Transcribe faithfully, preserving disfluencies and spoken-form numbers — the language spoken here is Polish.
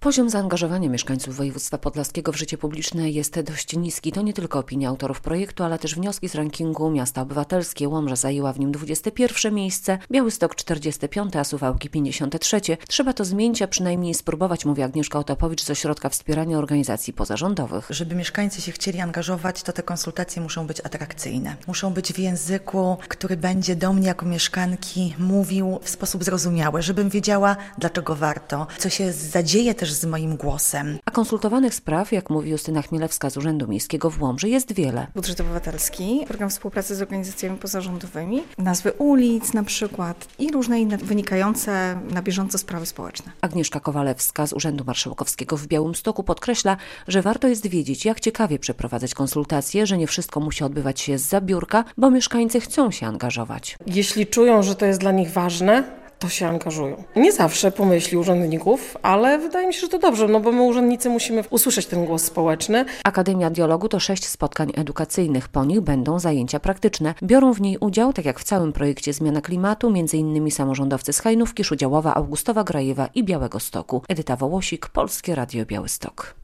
Poziom zaangażowania mieszkańców województwa podlaskiego w życie publiczne jest dość niski. To nie tylko opinia autorów projektu, ale też wnioski z rankingu Miasta Obywatelskie. Łomża zajęła w nim dwudzieste pierwsze miejsce, Białystok czterdzieste piąte, a Suwałki pięćdziesiąte trzecie. Trzeba to zmienić, a przynajmniej spróbować, mówi Agnieszka Otapowicz z Ośrodka Wspierania Organizacji Pozarządowych. Żeby mieszkańcy się chcieli angażować, to te konsultacje muszą być atrakcyjne. Muszą być w języku, który będzie do mnie jako mieszkanki mówił w sposób zrozumiały, żebym wiedziała, dlaczego warto, co się zadzieje też z moim głosem. A konsultowanych spraw, jak mówi Justyna Chmielewska z Urzędu Miejskiego w Łomży, jest wiele. Budżet obywatelski, program współpracy z organizacjami pozarządowymi, nazwy ulic na przykład i różne inne wynikające na bieżąco sprawy społeczne. Agnieszka Kowalewska z Urzędu Marszałkowskiego w Białymstoku podkreśla, że warto jest wiedzieć, jak ciekawie przeprowadzać konsultacje, że nie wszystko musi odbywać się zza biurka, bo mieszkańcy chcą się angażować. Jeśli czują, że to jest dla nich ważne, to się angażują. Nie zawsze po myśli urzędników, ale wydaje mi się, że to dobrze, no bo my urzędnicy musimy usłyszeć ten głos społeczny. Akademia Dialogu to sześć spotkań edukacyjnych, po nich będą zajęcia praktyczne. Biorą w niej udział, tak jak w całym projekcie Zmiana Klimatu, między innymi samorządowcy z Hajnówki, Szudziałowa, Augustowa, Grajewa i Białegostoku. Edyta Wołosik, Polskie Radio Białystok.